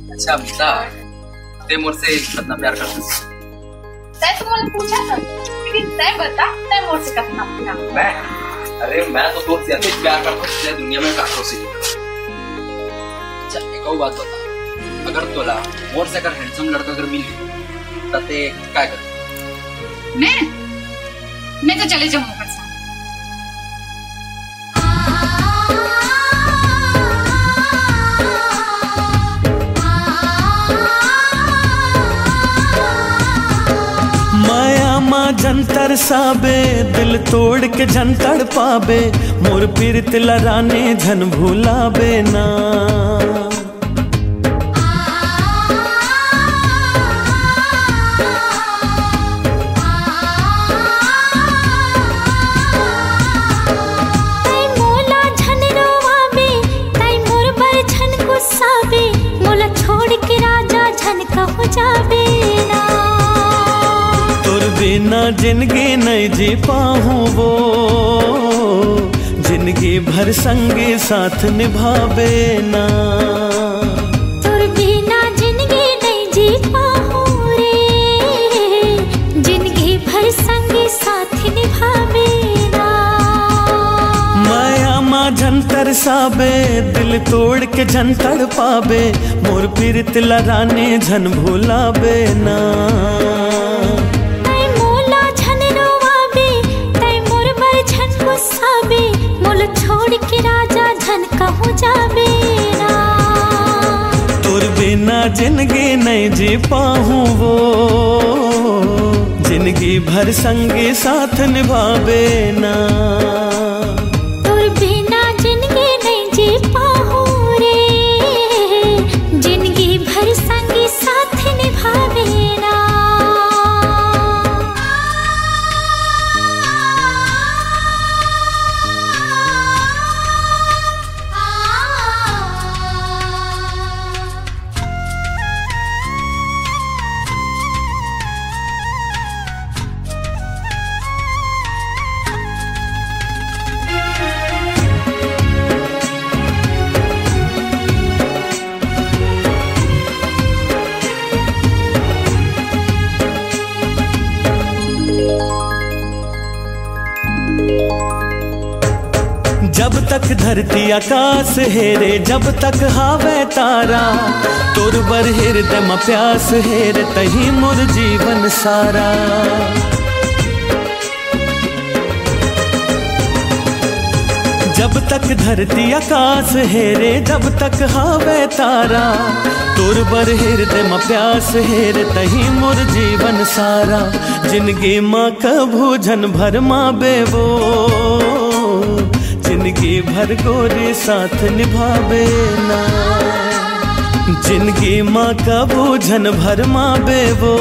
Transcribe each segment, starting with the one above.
अच्छा बता, ते मुझसे कितना प्यार करता है? तै तो मुझे पूछा था, लेकिन तै बता तै मुझसे कितना प्यार? मैं? अरे मैं तो तुझसे ज्यादा प्यार करता हूँ इस दुनिया में काटो से। अच्छा एक और बात बता, अगर तोला मुझसे अगर हैंडसम लड़का अगर मिल गया तो ते क्या कर? मैं तो चले जाऊँ ओकर साथ। जंतर साबे दिल तोड़ के जंतर पाबे, मोर पीरत लराने झन भूलाबे ना। तै मोला झन रोवाबे, तै मोर बर झन गुस्साबे, मोला छोड़ के राजा झन कहो जाबे ना। बिना जिंदगी नहीं जी पाऊँ वो, जिंदगी भर संगे साथ निभावे ना। तुर बिना जिंदगी नहीं जी पाऊँ रे, जिंदगी भर संगे साथ निभावे ना। माया माँ जंतर साबे दिल तोड़ के जंतर पाबे, मोर पीरत लराने झन भूलाबे ना। छोड़ के राजा झन कहूँ जाबे ना। तुर बिना जिंदगी नहीं जी पाऊँ वो, जिंदगी भर संगे साथ निभावे ना। तुर बिना जिंदगी नहीं जी पाऊँ रे, जिंदगी भर संगे साथ निभावे ना। जब तक धरती आकाश हेरे, जब तक हावे तारा, तोर बर हृदय में प्यास हेरे तही मोर जीवन सारा। जब तक धरती आकाश हेरे, जब तक हावे तारा, तोर बर हृदय में प्यास हेरे तही मोर जीवन सारा। जिंदगी माँ कभू झन भर माँ बेवो, जिंदगी भर गोरे साथ निभावे ना। जिंदगी माँ कबू झन भर माँ बेवो,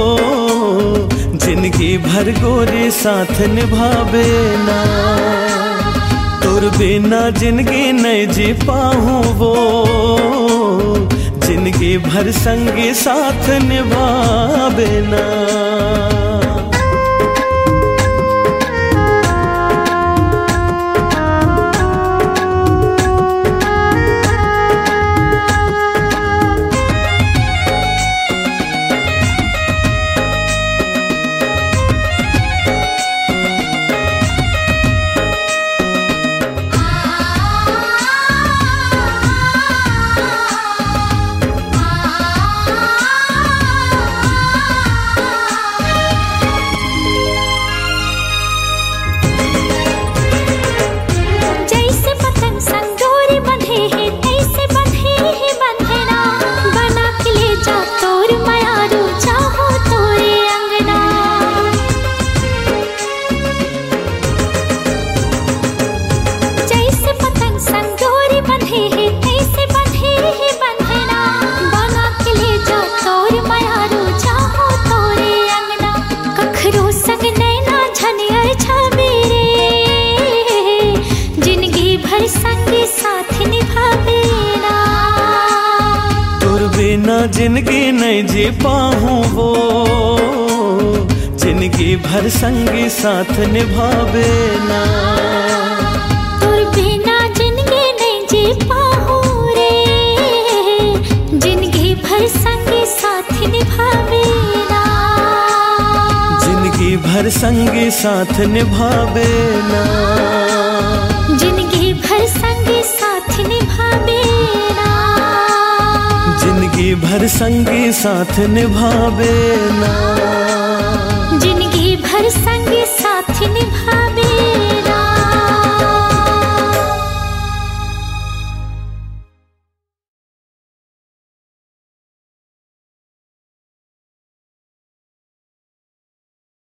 जिंदगी भर गोरे साथ निभावे ना। तोर बिना जिंदगी नहीं जी पाऊँ वो, जिंदगी भर संगे साथ निभावे ना। जिंदगी नहीं जी पाऊँ वो, जिंदगी भर संगी साथ निभावे ना। तुर बिना जिंदगी नहीं जी पाऊँ रे, जिंदगी भर संगी साथ निभावे ना, जिंदगी भर संगी साथ निभावे ना, जिंदगी भर संगी साथ निभावे ना, जिंदगी भर संगी